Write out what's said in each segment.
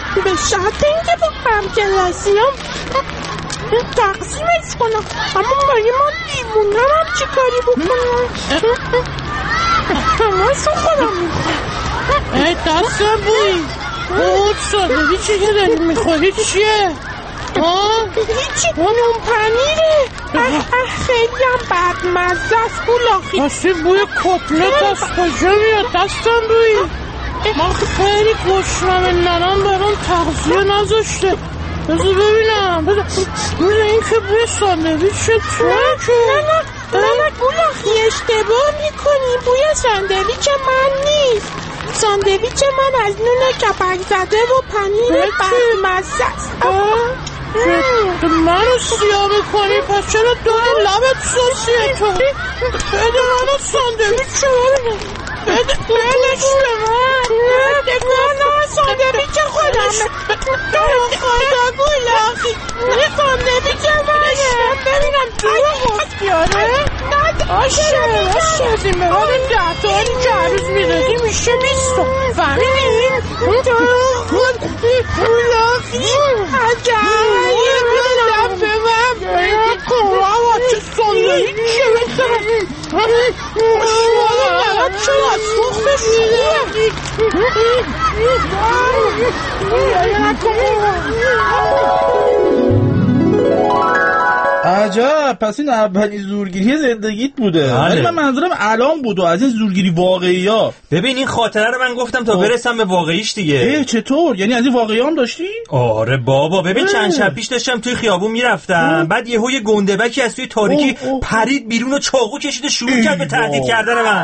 به شرط اینکه با همکلاسیام تقسیمش کنم. اما مگه من دیوونه‌ام چی کاری بکنم؟ همه خودم میخوام. ای دستم بوی اون ساندویچی که داری میخوری چیه؟ هیچی، نون پنیره. خیلی هم بدمزه است بولاخی. اصلی بوی کتلت از کجا میاد دستم بوی؟ من خیلی گشنمه، ننم برام تغذیه نذاشته. بذار ببینم، بذار این که بوی ساندویچ توه که نه بولاخی اشتباه میکنی. بوی ساندویچ من نیست. ساندویچ من از نون کپک زده و پنیر بدمزه است. منو سیاه میکنی، پس چرا دور لبت سوسیه تو؟ بده منو ساندویچ رو بلش به من ساندویچ خودمه. خدا بولاخی ساندویچ منه. ببینم توی مفتیاره آشه زیمه ها رو 10 تا که عروض میدادی میشه 20 تا. فهمیدین؟ بولاخی عجبیه بودم به من کنوها چه ساندویچه بسرم شوالا نرم چرا از سوخت شوره. عجب، پس این اولین زورگیری زندگیت بوده. ولی من منظورم الان بود و از این زورگیری واقعی ها. ببین این خاطره رو من گفتم تا برسم به واقعیش دیگه. چطور؟ یعنی از این واقعی هم داشتی؟ آره بابا، ببین چند شب پیش داشتم توی خیابون میرفتم، بعد یهو یه گنده‌بکی از توی تاریکی پرید بیرون و چاقو کشید و شروع کرد به تهدید کردن من.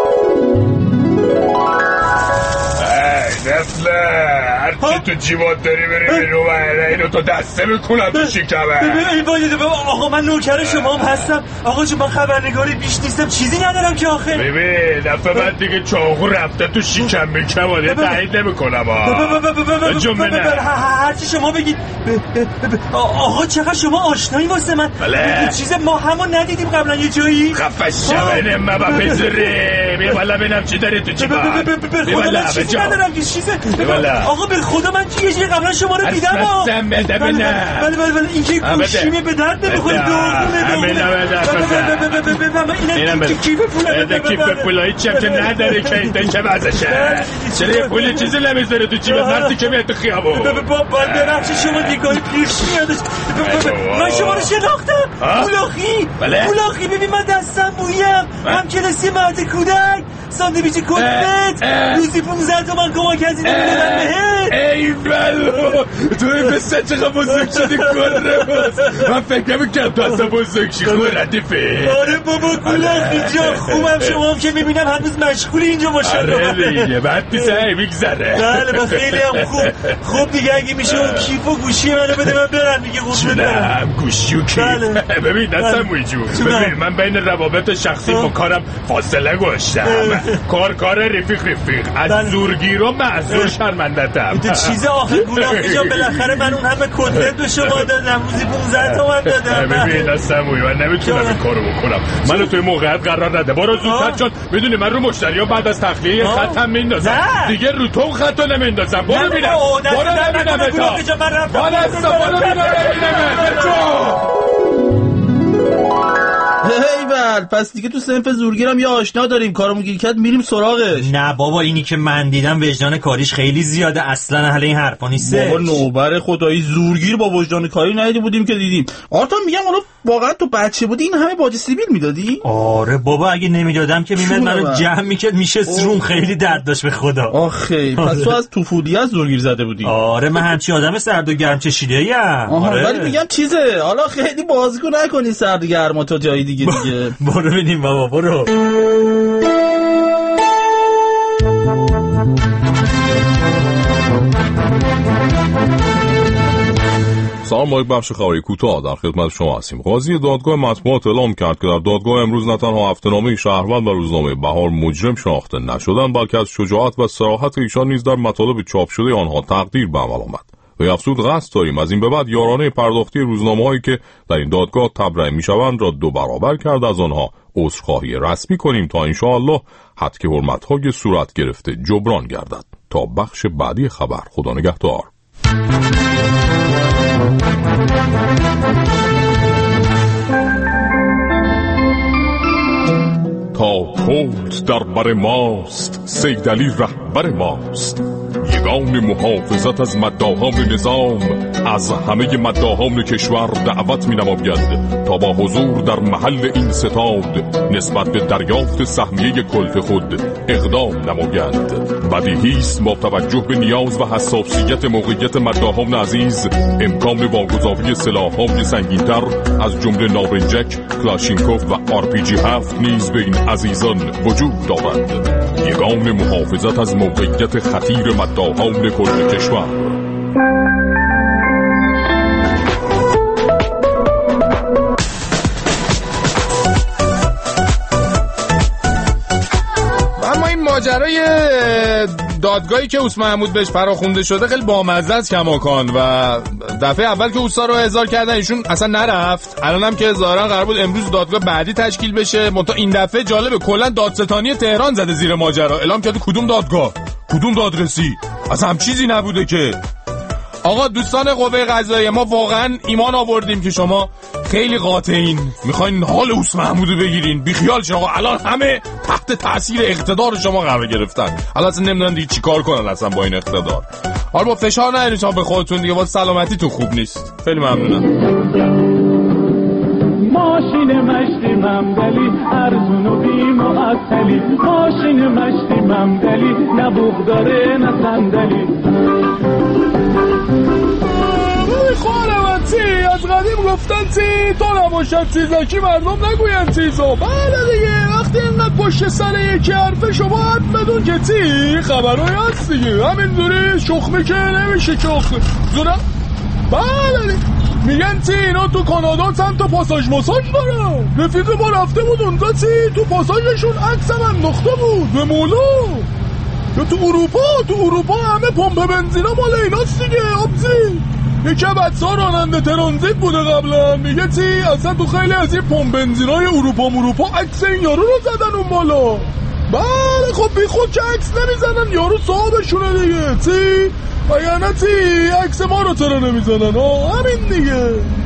نسله هرچی تو جیبات داری بری بیرون و اینو تو دسته میکنم تو شکمه. آقا من نوکر شما هم هستم. آقا چون من خبرنگاری بیش نیستم، چیزی ندارم که آخه. ببین دفعه بعد دیگه چاقو رفته تو شکم میکنم یه تایید نمیکنم. هرچی شما بگید. آقا چقدر شما آشنایی واسه من. بله چیز ما همون ندیدیم قبلا یه جایی. خفش شبه نمه با پذره بیا بالا ببینم چی داری تو جیبات. بیا بالا چیزی ندارم که چیزه. آقا به خدا من یه جایی قبلا شما رو دیدم. بله این که گوشیمه به درد نمیخوره. اینم کیف پوله. کیف پولایی چیم که نداره که این چه وضعشه. چرا یه پولی چیزی نمیذاره تو جیبت مرسی که میاد تو خیابون. باید برخشی شما دیگاهی پیش میادش. من شما رو شناختم. بولاخی ببین من دستم بویم هم کلاسی مرد کودک ساندویچ کتلت روزی 15 تومن کمک هزینه میدادن بهت. ای بلو توی مثل چقدر بزرگ شدی کره باز. من فکر نمی‌کردم تو اصلا بزرگ شی خوردیفه. آره بابا بولاخی جان خوبم. شما هم که میبینم هنوز مشغولی اینجا ماشاءالله. آره دیگه بعد پیسه میگذره. بله من خیلی هم خوب دیگه اگه میشه اون کیف و گوشی منو بده من برم دیگه. جونم گوشی و کیف. ببین دستم مویجون ببین من بین روابط شخصی با کارم فاصله گذاشتم. کار رفیق از زورگیرو معذور شرمندتم. چیز آخر بولاخی جان بالاخره من اون همه کتلت به شما دادم روزی 15 تومن دادم. ببین دستم موی من نمیتونم این کارو بکنم. منو توی موقعیت قرار نده. برو زودتر چون میدونی من رو مشتری‌ها بعد از تخلیه خطم میندازم دیگه رو تو خطو نمیندازم. برو ببینم بولاخی جان من رفتم. برو هیول پس دیگه تو صنف زورگیرم یه آشنا داریم کارمون گیر کرد میریم سراغش. نه بابا اینی که من دیدم وجدان کاریش خیلی زیاده اصلا اهل این حرفا نیست. بابا نوبر خدایی زورگیر با وجدان کاری ندیده بودیم که دیدیم. آرتا میگم حالا واقعا تو بچه بودی این همه باج سیبیل میدادی؟ آره بابا اگه نمیدادم که میمد منو جمع میکرد میشه روم خیلی درد داشت به خدا. آخه پس تو از طفولی از زورگیر زده بودی؟ آره من همچین آدم سرد و گرم چشیده ایم. آره ولی میگم چیزه حالا خیلی بازگو نکنی سرد و گرما تا جای دیگه. برو ببینیم بابا برو. سلام با یک بخش خبری کوتاه در خدمت شما هستیم. قاضی دادگاه مطبوعات اعلام کرد که در دادگاه امروز نه تنها هفته‌نامه شهروند و روزنامه بهار مجرم شناخته نشدند بلکه از شجاعت و صراحت ایشان نیز در مطالب چاپ شده آنها تقدیر به عمل آمد. و افزود قصد داریم از این به بعد یارانه پرداختی روزنامه‌هایی که در این دادگاه تبرئه می‌شوند را 2 برابر کرد از آنها عذرخواهی رسمی کنیم تا ان شاءالله حد که حرمت‌های صورت گرفته جبران گردد. تا بخش بعدی خبر خدا نگهدار. تا کلت در بر ماست سیدعلی رهبر ماست، یگان محافظت از مداحان نظام از همه مداحان کشور دعوت می نماید تا با حضور در محل این ستاد نسبت به دریافت سهمیه کلت خود اقدام نمایند. بدیهی است با توجه به نیاز و حساسیت موقعیت مداحان عزیز امکان واگذاری سلاح‌های سنگین‌تر از جمله نارنجک، کلاشینکوف و RPG 7 نیز به این عزیزان وجود دارد. یگان محافظت از موقعیت خطیر مداحان کل کشور. اما این ماجرای دادگاهی که اوس محمود بهش فراخونده شده خیلی بامزه است کماکان و دفعه اول که اوسا رو احضار کردن ایشون اصلا نرفت. الانم که ظاهرا قرار بود امروز دادگاه بعدی تشکیل بشه، منتها این دفعه جالبه کلا دادستانی تهران زده زیر ماجرا، اعلام کرده کدوم دادگاه کدوم دادرسی، اصلا هم چیزی نبوده که. آقا دوستان قوه قضاییه، ما واقعا ایمان آوردیم که شما خیلی قاطعین، میخواین حال اوس محمودو بگیرین، بیخیال شما. الان همه تحت تاثیر اقتدار شما قرار گرفتن، الان اصلا نمیدونن دیگه چیکار کنن اصلا با این اقتدار. حالا با فشار نیارین شما به خودتون دیگه، واسه سلامتیتون خوب نیست. خیلی ممنونم. ماشین مشتی ممدلی ارزون و بی‌معطلی، ماشین مشتی ممدلی نه بوق داره نه صندلی. خانواتی از قدیم گفتن تی تو نباشد چیزاکی مردم نگوین چیزا. بله دیگه، وقتی اینقدر پشت سر یکی حرفه شما حد بدون که تی خبرهای هست دیگه، همینجوری شخمه که نمیشه که زونه. بله دیگه، میگن تی اینا تو کانادا چند تا پاساژ ماساژ دارن. رفیق ما رفته بود اونجا تی تو پاساژشون عکس هم انداخته بود به مولا. یا تو اروپا همه پمپ بنزینا مال ایناست دیگه. آبزی یکی بچه ها راننده ترانزیت بوده قبلا، میگه چی اصلا تو خیلی از این پمپ بنزینای اروپا عکس این یارو رو زدن اون بالا. بله خب بی خود که عکس نمیزنن، یارو صاحبشونه دیگه. چی وگرنه چی عکس ما رو چرا نمیزنن؟ همین دیگه.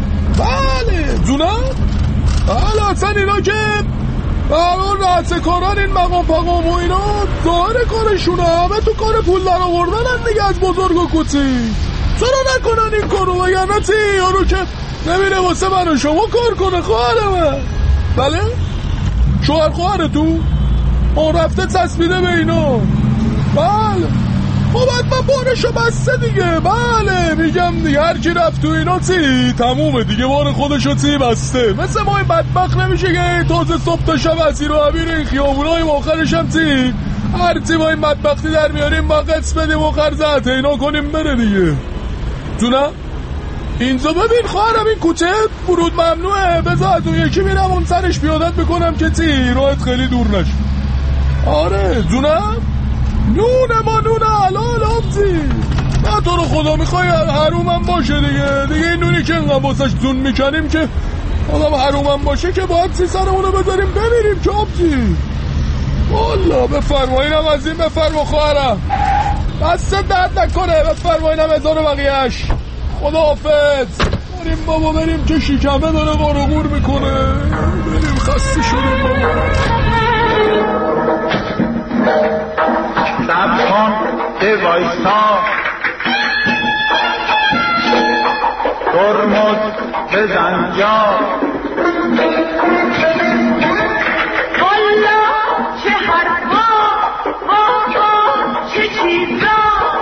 بله جونه. بله اصلا اینا که برای رأس کاران این مقام پقام و اینا ظاهر کارشونه، همه تو کار پول در آوردن دیگه از بزرگ و کوچیک. چرا نکنن این کارو؟ وگرنه چی یارو که نمیره واسه من و شما کار کنه خواهر من. بله شوهر خواهر تو رفته تصمیده به اینا. بله خب حتما بارشو بسته دیگه. بله میگم دیگه هر کی رفت تو اینا چی تمومه دیگه، بار خودشو چی بسته. مثل ما این بدبخت نمیشه که تازه صبح تا شب اسیر و عبیر این خیابونای آخرش هم چی هر چی با این بدبختی در میاریم با قص بدیم و قرض اینا کنیم بره دیگه. جونم اینجا ببین خواهرم این کوچه ورود ممنوعه، بذار از اون یکی میرم اون سرش پیادت بکنم که چی راحت خیلی دور نشه. آره جونم نون حلال آبزی. نه تو رو خدا میخوای حرومم باشه دیگه این نونی که انقدر واسش جون میکنیم که آدم حرومم باشه که باید سی سرمونو بذاریم بمیریم که آبزی. والا بفرمایینم از این بفرما خواهرم، دست درد نکنه بفرمایینم ازار بقیهش. خدا حافظ. بریم بابا بریم که شکمه داره غارغور میکنه، بریم خسته شدیم بابا. سب کن که وایسا ترمز بزن جا. والا چه حرفا چه چیزا.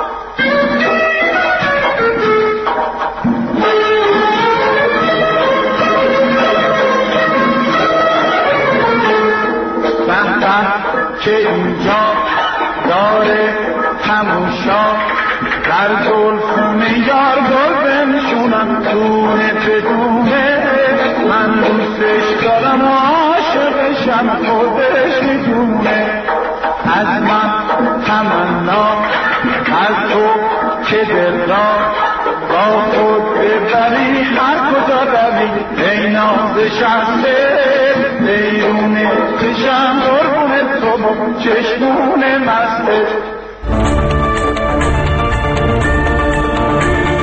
که اینجا داره تموشا در زلفونه یار گل بنشونم دونه بدونه. من دوستش دارم عاشقشم خودش میدونه. از من تمنا از تو که دل را با خود ببری هر کجا روی. ای ناز شخصه بیرونه کشم قربونه تو چشمونه مسته.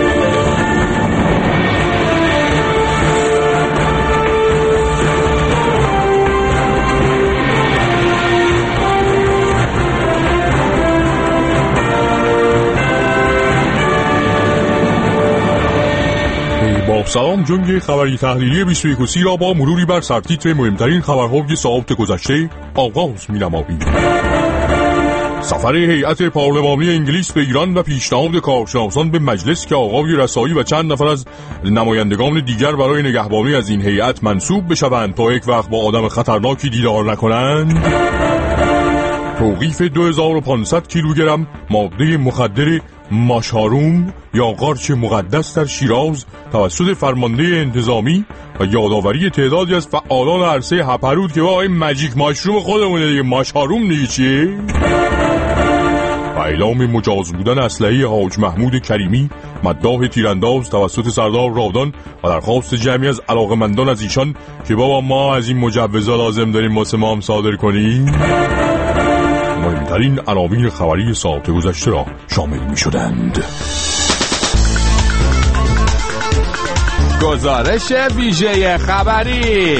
سلام. جنگ خبری تحلیلی 21 را با مروری بر سرتیتر مهمترین خبرهای ساعت گذشته آغاز می‌نماییم. سفر هیئت پارلمانی انگلیس به ایران و پیشنهاد کارشناسان به مجلس که آقای رسایی و چند نفر از نمایندگان دیگر برای نگهبانی از این هیئت منصوب بشوند تا یک وقت با آدم خطرناکی دیدار نکنند. توقیف 2500 کیلوگرم ماده مخدر ماشاروم یا قارچ مقدس در شیراز توسط فرمانده انتظامی و یادآوری تعدادی از فعالان عرصه هپرود که با این ماجیک ماشروم خودمونه دیگه، ماشاروم دیگه چیه؟ و اعلام مجاز بودن اسلحه حاج محمود کریمی مداح تیرانداز توسط سردار رادان و درخواست جمعی از علاقمندان از ایشان که بابا ما از این مجوزا لازم داریم واسه ما هم صادر کنیم. مهمترین عناوین خبری ساعت گذشته را شامل می شدند. گزارش ویژه خبری.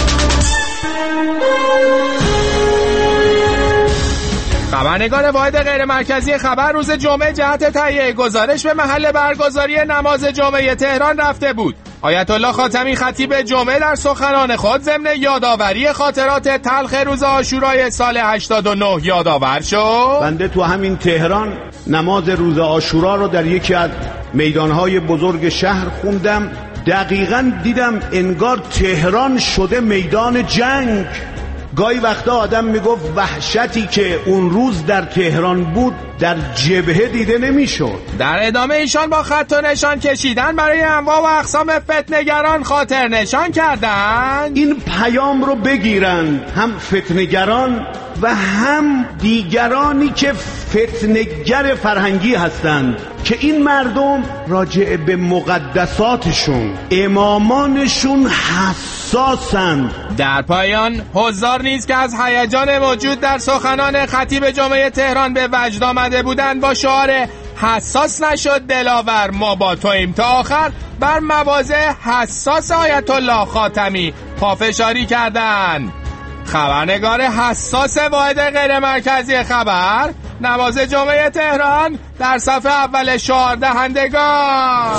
خبرنگار واحد غیر مرکزی خبر روز جمعه جهت تهیه گزارش به محل برگزاری نماز جمعه تهران رفته بود. آیت الله خاتمی خطیب جمعه در سخنان خود ضمن یادآوری خاطرات تلخ روز عاشورای سال 89 یادآور شد. بنده تو همین تهران نماز روز عاشورا رو در یکی از میدانهای بزرگ شهر خوندم. دقیقاً دیدم انگار تهران شده میدان جنگ. گاهی وقتا آدم میگفت وحشتی که اون روز در تهران بود در جبهه دیده نمیشد. در ادامه ایشان با خط و نشان کشیدن برای انواع و اقسام فتنه‌گران خاطر نشان کردند. این پیام رو بگیرن هم فتنه‌گران و هم دیگرانی که فتنه‌گر فرهنگی هستند که این مردم راجع به مقدساتشون امامانشون حساسند. در پایان حضار نیز که از هیجان موجود در سخنان خطیب جمعه تهران به وجد آمده بودند با شعار حساس نشد دلاور ما با تویم تا آخر بر مواضع حساس آیت الله خاتمی پافشاری کردند. خبرنگار حساس واحد غیر مرکزی خبر نماز جمعه تهران در صف اول شعار دهندگان.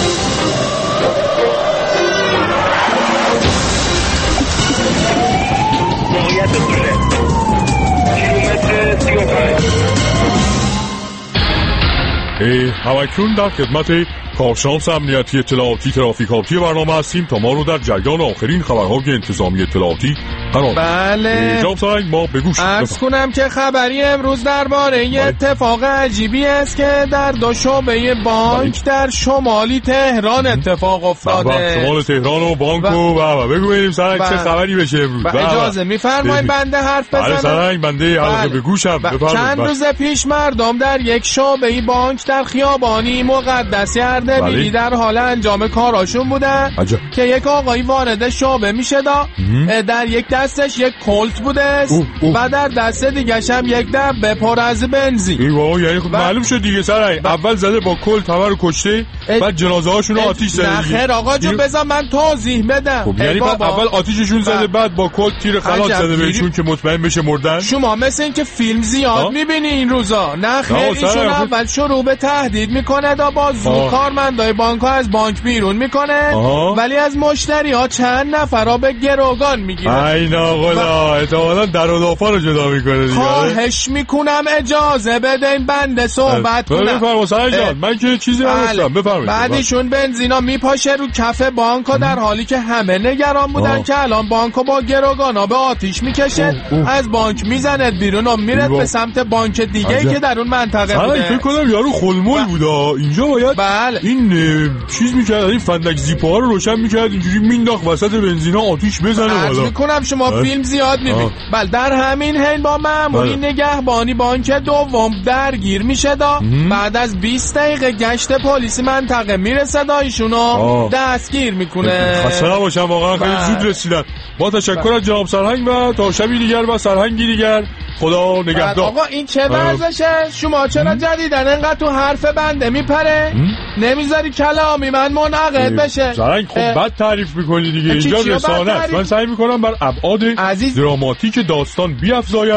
همکنون در خدمت کارشناس امنیتی اطلاعاتی ترافیکاتی برنامه هستیم تا ما رو در جریان آخرین خبرهای انتظامی اطلاعاتی قرار بدیم. بله جناب سرنگ ما بگوش. عرض کنم که خبری امروز درباره یه اتفاق عجیبی است که در دو شعبه بانک در شمالی تهران اتفاق افتاده. شمال تهران و بانک و بگو ببینیم سرنگ چه خبری بشه امروز. اجازه میفرمایید بنده حرف بزنم؟ بله سرنگ بنده حلقه بگوشم. چند روز پیش مردم در یک شعبه بانک در خیابانی مقدس اردبیلی در حال انجام کاراشون بودن که یک آقایی وارد شعبه میشه در یک دستش یک کلت بوده و در دست دیگه‌ش هم یک دبه پر از بنزین. یعنی خب معلوم شد دیگه سرنگ اول زده با کلت همه رو کشته بعد جنازه هاشون رو آتیش زده. نه خیر آقا جون بذار من توضیح بدم. خب یعنی بعد اول آتیششون زده بعد با کلت تیر خلاص زده بهشون که مطمئن بشه مردن. شما مثل این که فیلم زیاد میبینی این روزا. نه خیر ایشون اول شروع به تهدید میکنه با زور کارمندای بانک از بانک بیرون میکنه ولی از مشتری ها چند نفر را به گروگان میگیره. ای ناغلا احتمالا در و دافا رو جدا میکنه دیگه. خواهش میکنم اجازه بدین بنده صحبت کنم. بفرما سرنگ جان من که چیزی نگفتم. بفرمایید. بعدشون بنزینا میپاشه رو کف بانکو در حالی که همه نگران بودن که الان بانکو با گروگانا به آتیش میکشه از بانک میزنه بیرون و میره به سمت بانک دیگه که در اون منطقه بوده. فکر کنم یارو خلمول بوده. اینجا باید این چیز میکرد این فندک زیپا رو روشن میکرد اینجوری مینداخت وسط بنزینا آتیش بزنه. عرض میکنم شما فیلم زیاد میبینید. بله در همین حین با مأموری نگهبانی بانک دوم درگیر میشه بعد از 20 دقیقه گشت پلیس منطقه میرسه ایشونو دستگیر میکنه. خسته نباشن واقعا خیلی زود رسیدن. با تشکر از جناب سرهنگ و تا شبی دیگر و سرهنگی دیگر خدا نگهدار. آقا این چه ورزشه؟ شما چرا جدیدن انقدر تو حرف بنده میپره؟ نمیذاری کلامی من منعقد بشه. سرنگ خب بد تعریف میکنی دیگه. اینجا رسانه است. من سعی میکنم بر ابعاد دراماتیک داستان بیفزایم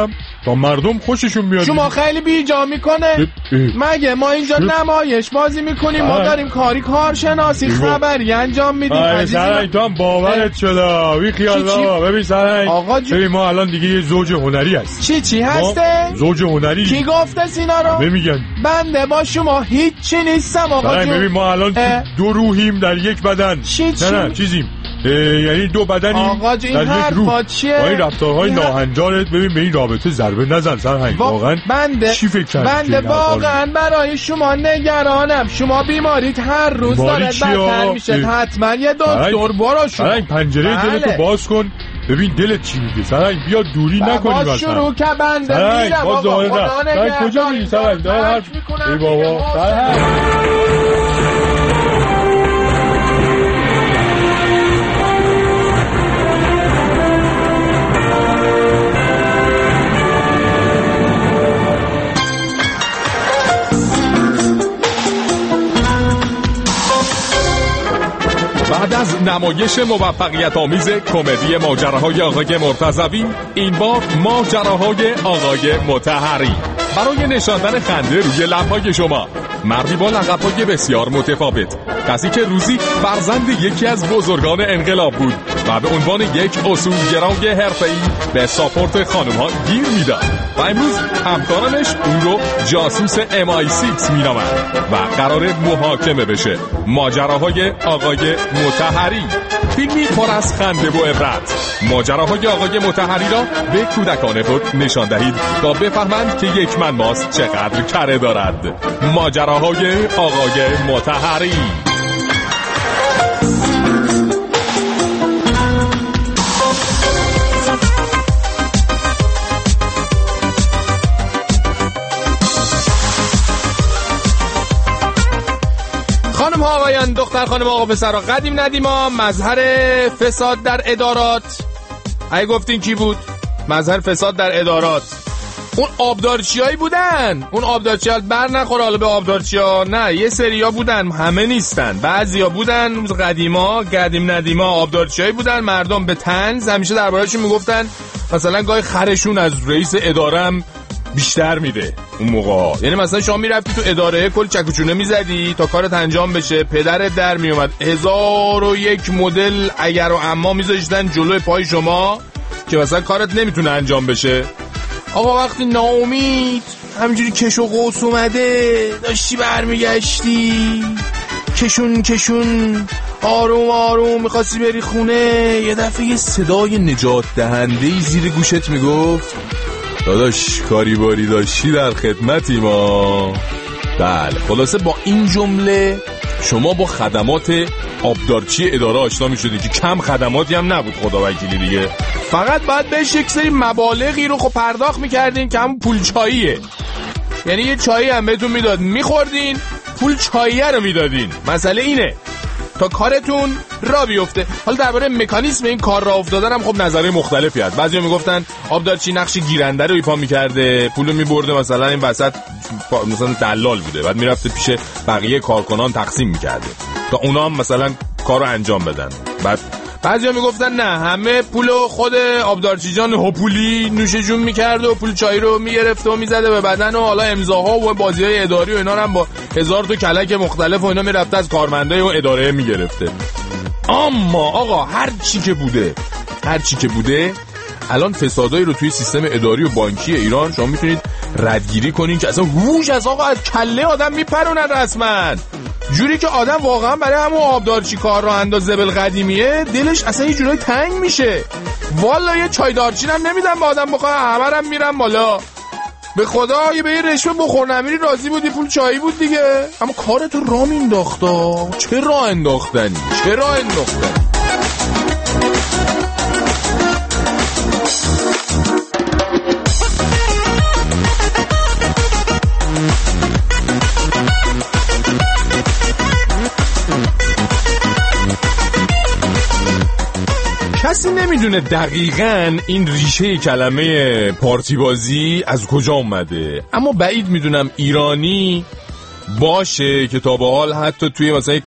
تا مردم خوششون بیاد. شما خیلی بیجا میکنه. مگه ما اینجا نمایش بازی میکنیم؟ ما داریم کارشناسی خبری انجام میدیم. سرنگ تو هم باورت شده. بی خیال بابا. ببین سرنگ، ببین ما الان دیگه یه زوج هنری هست. چی هسته؟ زوج هنری. کی گفته سینا رو؟ نمیگن. بنده با شما هیچی نیستم آقا جون. ببین ما الان دو روحیم در یک بدن. نه چیزیم، یعنی دو بدنیم آقا جون. این حرفا چیه؟ با این رفتارهای ناهنجارت ببین به این رابطه ضربه نزن سرهنگ. واقعا چی فکر کردی؟ بنده واقعا برای شما نگرانم. شما بیماریت هر روز داره بدتر میشه. حتما یه دکتر برو. سرهنگ پنجره دلتو باز کن ببین دلت چی میگه. سرهنگ بیا دوری نکنی مثلا. شروع که بنده میرم آقا. خدا نگهدار. کجا میری سرهنگ؟ دار حرف ای بابا سرهنگ. بعد از نمایش موفقیت آمیز کمدی ماجراهای آقای مرتضوی، این بار ماجراهای آقای مطهری. برای نشاندن خنده روی لب‌های شما، مردی با لقب‌های بسیار متفاوت، کسی که روزی فرزند یکی از بزرگان انقلاب بود و به عنوان یک اصولگرای حرفه‌ای به ساپورت خانم‌ها گیر میداد و امروز همکارانش اون رو جاسوس MI6 مینامند و قرار محاکمه بشه. ماجراهای آقای مطهری، فیلمی پر از خنده و عبرت. ماجراهای آقای مطهری را به کودکان خود نشان دهید تا بفهمند که یک من ماست چقدر کره دارد. ماجراهای آقای مطهری. خانم ها آقایان، دختر خانم آقا پسرها، قدیم ندیما مظهر فساد در ادارات. اگه گفتین کی بود؟ مظهر فساد در ادارات اون آبدارچیایی بودن. اون آبدارچی‌ها بر نخوره حالا به آبدارچی‌ها، نه یه سریا بودن، همه نیستن، بعضیا بودن قدیم ندیما آبدارچیایی بودن. مردم به طنز همیشه درباره‌شون میگفتن مثلا گاهی خرشون از رئیس ادارم بیشتر میده اون موقع. یعنی مثلا شما میرفتی تو اداره کل چکوچونه میزدی تا کارت انجام بشه، پدرت در میومد 1001 مدل اگر و اما میذاشتن جلوی پای شما که مثلا کارت نمیتونه انجام بشه. آقا وقتی ناامید همینجوری کش و قوس اومده داشتی برمیگشتی کشون آروم میخواستی بری خونه، یه دفعه یه صدای نجات دهندهی زیر گوشت میگفت داداش کاری باری داشتی در خدمتی ما. بله، خلاصه با این جمله شما با خدمات آبدارچی اداره آشنا میشدید که کم خدماتی هم نبود خدا وکیلی دیگه. فقط باید بهش یک سری مبالغی رو پرداخت میکردین که همون پول چاییه. یعنی یه چایی هم بهتون میداد میخوردین، پول چاییه رو میدادین. مسئله اینه تا کارتون را بیفته. حالا درباره مکانیزم این کار را افتادن هم خب نظریه مختلفی هست. بعضیا میگفتن آبدارچی نقش گیرنده رو ایفا میکرده، پولو میبرده، مثلا این وسط مثلا دلال بوده، بعد میرفته پیش بقیه کارکنان تقسیم میکرده تا اونا هم مثلا کارو انجام بدن. بعد بعضیا میگفتن نه، همه پولو خود آبدارچی جان هوپولی نوش جون میکرده و پول چای رو میگرفته و میزده به بدن و حالا امضاها و بازیای اداری و اینا رو هم با 1000 تا کلک مختلف و اینا میرفته از کارمندای و اداره میگرفته. اما آقا هر چی که بوده الان فسادایی رو توی سیستم اداری و بانکی ایران شما میتونید ردگیری کنین که اصلا هوش از کله آدم میپرونن رسما، جوری که آدم واقعا برای همون آبدارچی کار راه انداز زبل قدیمیه دلش اصلا یه جورایی تنگ میشه. والا یه چای دارچین هم نمیدم به آدم بخواه، همرم میرم بالا. به خدا یه به یه رشوه بخور نمیری راضی بودی، پول چایی بود دیگه. اما کارتو راه مینداختا. چه راه انداختنی؟ کسی نمیدونه دقیقاً این ریشه کلمه پارتی بازی از کجا اومده، اما بعید میدونم ایرانی باشه که تا به حال حتی توی مثلا